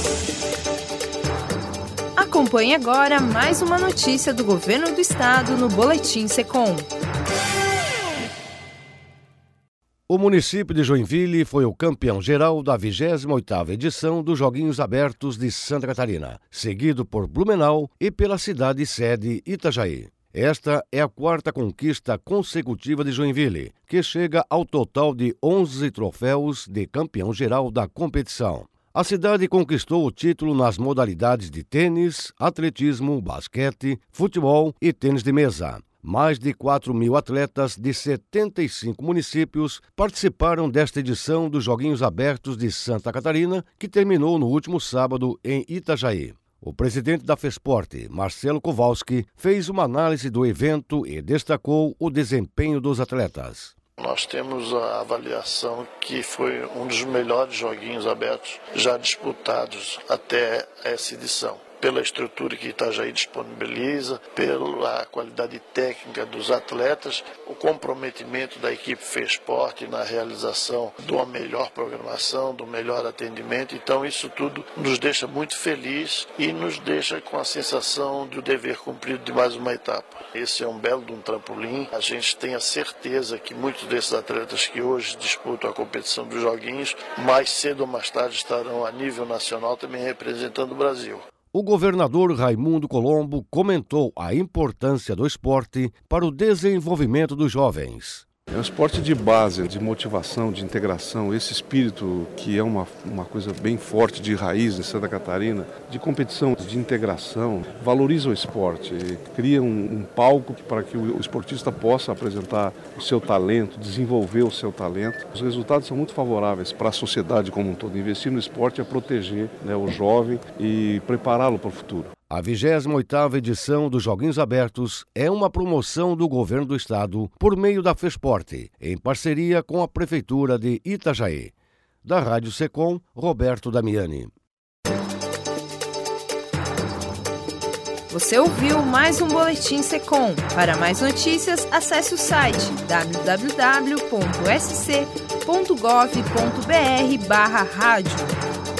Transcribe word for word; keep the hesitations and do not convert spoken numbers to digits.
Acompanhe agora mais uma notícia do Governo do Estado no Boletim Secom. O município de Joinville foi o campeão geral da vigésima oitava edição dos Joguinhos Abertos de Santa Catarina, seguido por Blumenau e pela cidade sede Itajaí. Esta é a quarta conquista consecutiva de Joinville, que chega ao total de onze troféus de campeão geral da competição. A cidade conquistou o título nas modalidades de tênis, atletismo, basquete, futebol e tênis de mesa. Mais de quatro mil atletas de setenta e cinco municípios participaram desta edição dos Joguinhos Abertos de Santa Catarina, que terminou no último sábado em Itajaí. O presidente da FESPORT, Marcelo Kowalski, fez uma análise do evento e destacou o desempenho dos atletas. Nós temos a avaliação que foi um dos melhores joguinhos abertos já disputados até essa edição. Pela estrutura que Itajaí disponibiliza, pela qualidade técnica dos atletas, o comprometimento da equipe FESPORT na realização de uma melhor programação, do melhor atendimento. Então isso tudo nos deixa muito felizes e nos deixa com a sensação do dever cumprido de mais uma etapa. Esse é um belo de um trampolim. A gente tem a certeza que muitos desses atletas que hoje disputam a competição dos joguinhos, mais cedo ou mais tarde estarão a nível nacional também representando o Brasil. O governador Raimundo Colombo comentou a importância do esporte para o desenvolvimento dos jovens. É um esporte de base, de motivação, de integração, esse espírito que é uma, uma coisa bem forte de raiz em Santa Catarina, de competição, de integração, valoriza o esporte, cria um, um palco para que o, o esportista possa apresentar o seu talento, desenvolver o seu talento. Os resultados são muito favoráveis para a sociedade como um todo. Investir no esporte é proteger, né, o jovem e prepará-lo para o futuro. A vigésima oitava edição dos Joguinhos Abertos é uma promoção do Governo do Estado por meio da FESPORT, em parceria com a Prefeitura de Itajaí. Da Rádio Secom, Roberto Damiani. Você ouviu mais um Boletim Secom. Para mais notícias, acesse o site w w w ponto s c ponto gov ponto b r barra rádio.